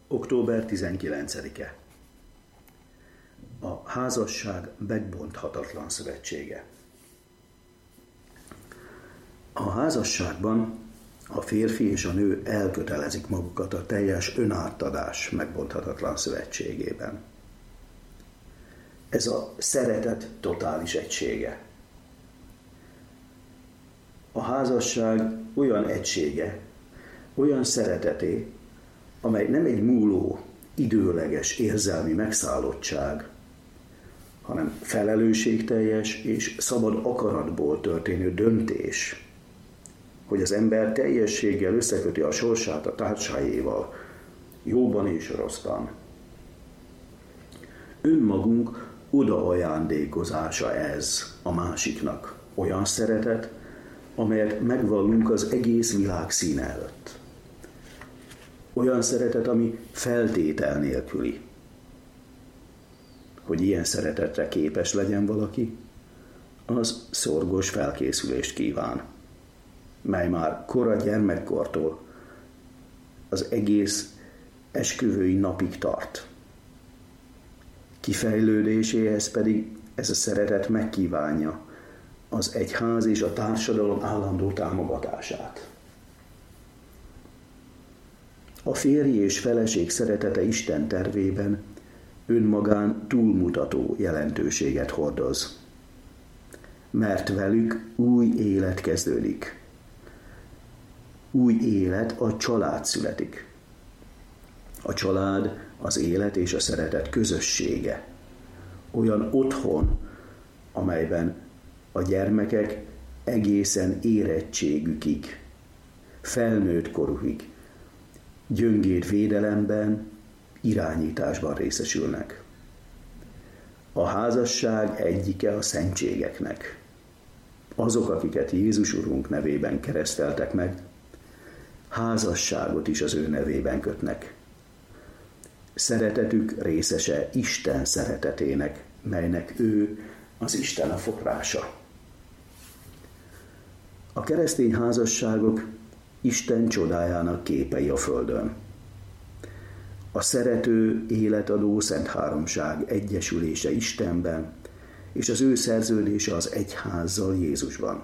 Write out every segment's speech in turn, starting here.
Október 19-e. A házasság megbonthatatlan szövetsége. A házasságban a férfi és a nő elkötelezik magukat a teljes önátadás megbonthatatlan szövetségében. Ez a szeretet totális egysége. A házasság olyan egysége, olyan szereteté, amely nem egy múló, időleges érzelmi megszállottság, hanem felelősségteljes és szabad akaratból történő döntés, hogy az ember teljességgel összeköti a sorsát a társáéval, jóban és rosszban. Önmagunk odaajándékozása ez a másiknak, olyan szeretet, amelyet megvallunk az egész világ színe előtt. Olyan szeretet, ami feltétel nélküli. Hogy ilyen szeretetre képes legyen valaki, az szorgos felkészülést kíván, mely már kora gyermekkortól az egész esküvői napig tart. Kifejlődéséhez pedig ez a szeretet megkívánja az egyház és a társadalom állandó támogatását. A férj és feleség szeretete Isten tervében önmagán túlmutató jelentőséget hordoz, mert velük új élet kezdődik. Új élet, a család születik. A család az élet és a szeretet közössége. Olyan otthon, amelyben a gyermekek egészen érettségükig, felnőtt korukig gyöngéd védelemben, irányításban részesülnek. A házasság egyike a szentségeknek. Azok, akiket Jézus Urunk nevében kereszteltek meg, házasságot is az ő nevében kötnek. Szeretetük részese Isten szeretetének, melynek ő az Isten a forrása. A keresztény házasságok Isten csodájának képei a földön. A szerető, életadó Szent Háromság egyesülése Istenben, és az ő szerződése az egyházzal Jézusban.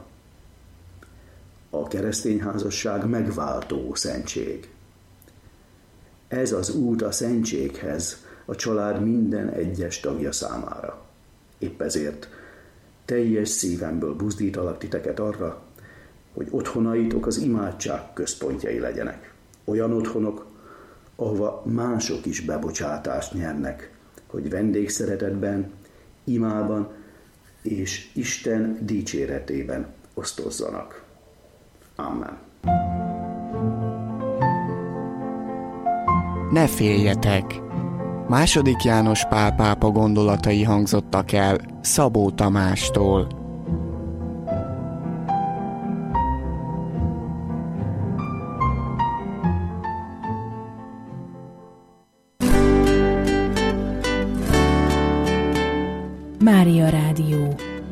A keresztény házasság megváltó szentség. Ez az út a szentséghez a család minden egyes tagja számára. Épp ezért teljes szívemből buzdítalak titeket arra, hogy otthonaitok az imádság központjai legyenek. Olyan otthonok, ahova mások is bebocsátást nyernek, hogy vendégszeretetben, imában és Isten dicséretében osztozzanak. Amen. Ne féljetek! II. János Pál pápa gondolatai hangzottak el Szabó Tamástól. Mária Rádió.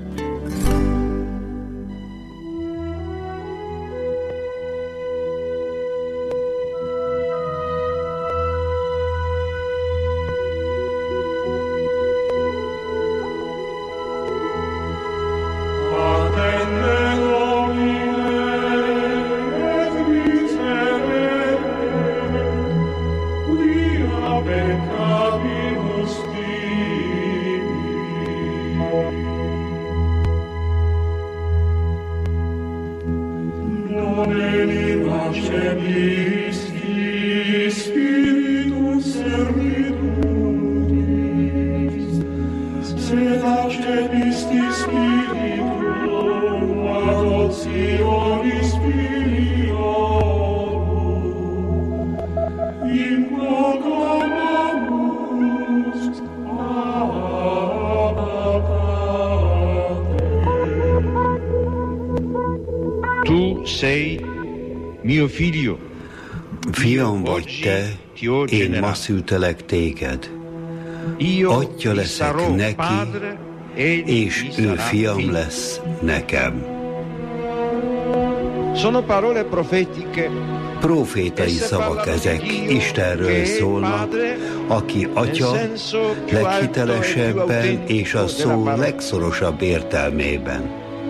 Tu sei mio figlio. Fiam vagy te, én ma szültelek téged. Atya leszek neki, és ő fiam lesz nekem. Sono parole profetiche Profétai szavak ezek, Istenről szólnak, aki Atya leghitelesebben és a szó legszorosabb értelmében.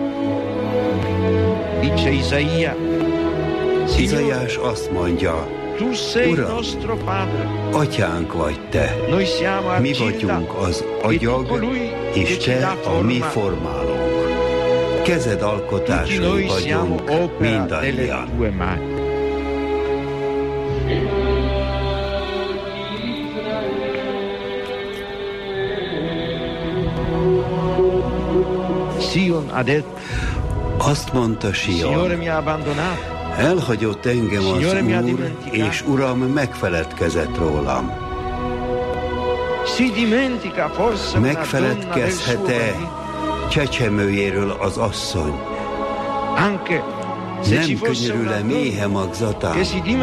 Izaiás azt mondja, Uram, Atyánk vagy Te, mi vagyunk az agyag, és Te a mi formálónk. Kezed alkotásai vagyunk mindannyian. Azt mondta Sion, elhagyott engem az Úr, és Uram megfeledkezett rólam. Megfeledkezhet-e csecsemőjéről az asszony? Nem könyörül-e méhe magzatán?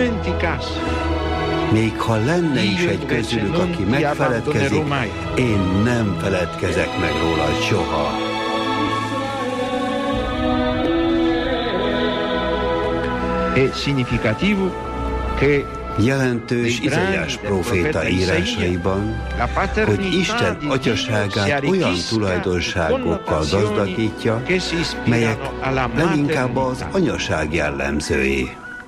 Még ha lenne is egy közülük, aki megfeledkezik, én nem feledkezek meg róla soha. Jelentős Izaiás próféta írásaiban, hogy Isten atyaságát olyan tulajdonságokkal gazdagítja, melyek leginkább az anyaság jellemzői.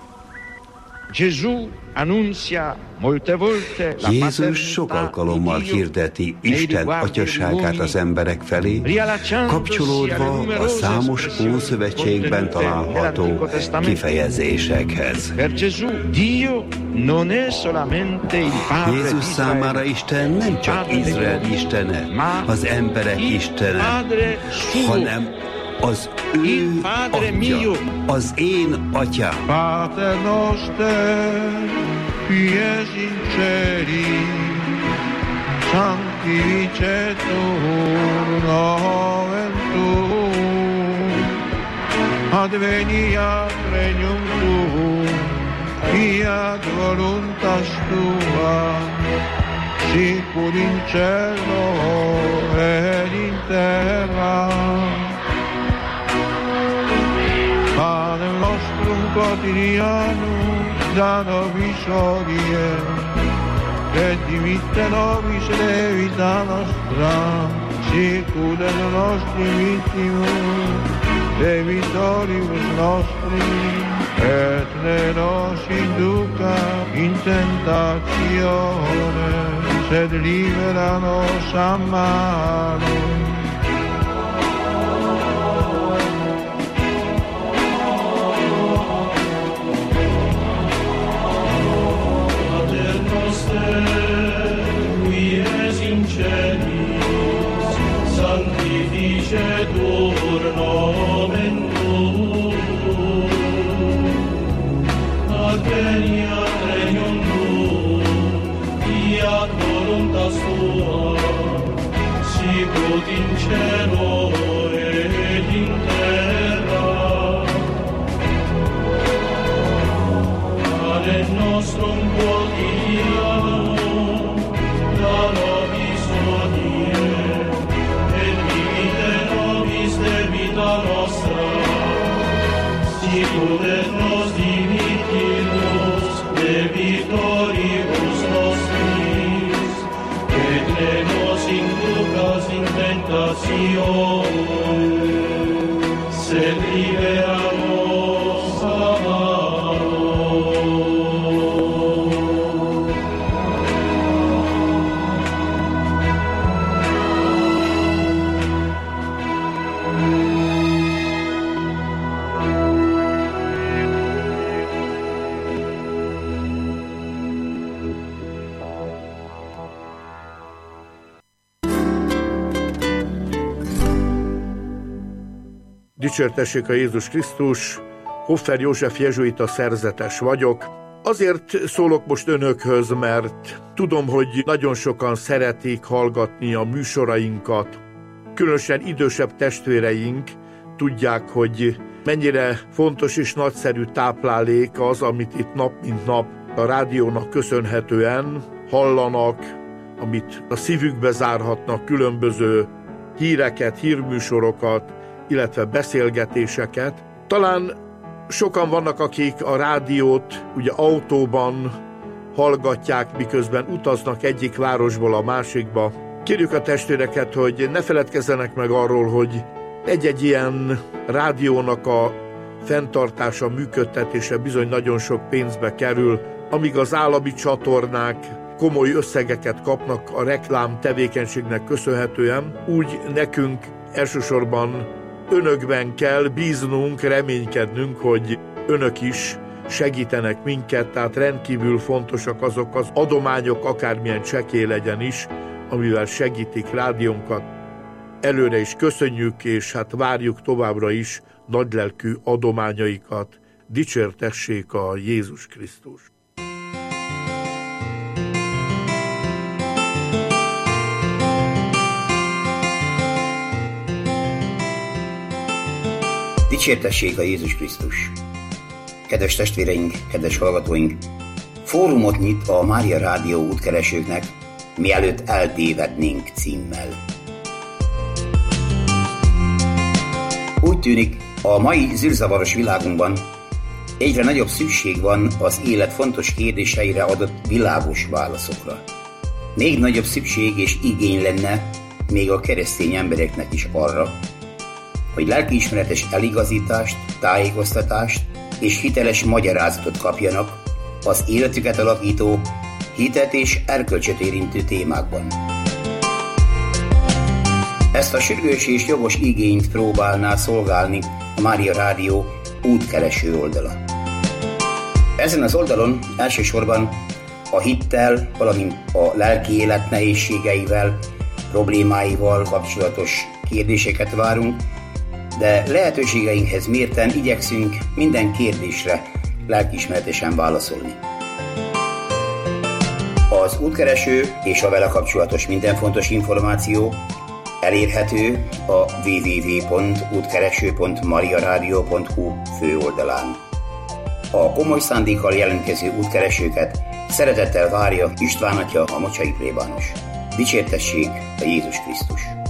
Jézus sok alkalommal hirdeti Isten atyaságát az emberek felé, kapcsolódva a számos Ószövetségben található kifejezésekhez. Jézus számára Isten nem csak Izrael istene, az emberek istene, hanem az ő Atya, az én Atyám. Pater noster, qui es in celi, sanctificetur nomen tuum, adveniat regnum tuum, fiat voluntas tua, sicur in cielo et in terra. Pane nostrum quotidianum da nobis hodie, et dimitte nobis levita nostra, sicur et nostri vittimus, debitoribus nostri, et ne nos induca in tentatione, sed libera nos a malo. Sanctificetur nomen tuum, adveniat regnum tuum, fiat voluntas tua, sicut in cielo et in terra. Pane nostrum quotidianum da nobis hodie, debita nostra, sicur et nos dimittimus debitoribus nostris, et ne nos inducas in tentatione, sed libera nos a malo. Dicsértessék a Jézus Krisztus, Hoffer József jezsuita szerzetes vagyok. Azért szólok most önökhöz, mert tudom, hogy nagyon sokan szeretik hallgatni a műsorainkat. Különösen idősebb testvéreink tudják, hogy mennyire fontos és nagyszerű táplálék az, amit itt nap mint nap a rádiónak köszönhetően hallanak, amit a szívükbe zárhatnak, különböző híreket, hírműsorokat, illetve beszélgetéseket. Talán Sokan vannak, akik a rádiót ugye autóban hallgatják, miközben utaznak egyik városból a másikba. Kérjük a testvéreket, hogy ne feledkezzenek meg arról, hogy egy-egy ilyen rádiónak a fenntartása, működtetése bizony nagyon sok pénzbe kerül, amíg az állami csatornák komoly összegeket kapnak a reklám tevékenységnek köszönhetően, úgy nekünk elsősorban önökben kell bíznunk, reménykednünk, hogy önök is segítenek minket, tehát rendkívül fontosak azok az adományok, akármilyen csekély legyen is, amivel segítik rádiónkat. Előre is köszönjük, és hát várjuk továbbra is nagylelkű adományaikat. Dicsértessék a Jézus Krisztus! Dicsértessék a Jézus Krisztus! Kedves testvéreink, kedves hallgatóink! Fórumot nyit a Mária Rádió útkeresőknek, mielőtt eltévednénk címmel. Úgy tűnik, a mai zűrzavaros világunkban egyre nagyobb szükség van az élet fontos kérdéseire adott világos válaszokra. Még nagyobb szükség és igény lenne még a keresztény embereknek is arra, hogy lelkiismeretes eligazítást, tájékoztatást és hiteles magyarázatot kapjanak az életüket alakító, hitet és erkölcsöt érintő témákban. Ezt a sürgős és jogos igényt próbálná szolgálni a Mária Rádió útkereső oldala. Ezen az oldalon elsősorban a hittel, valamint a lelki élet nehézségeivel, problémáival kapcsolatos kérdéseket várunk, de lehetőségeinkhez mérten igyekszünk minden kérdésre lelkiismeretesen válaszolni. Az útkereső és a vele kapcsolatos minden fontos információ elérhető a www.útkereső.mariaradio.hu főoldalán. A komoly szándékkal jelentkező útkeresőket szeretettel várja István atya, a mocsai plébános. Dicsértessék a Jézus Krisztus!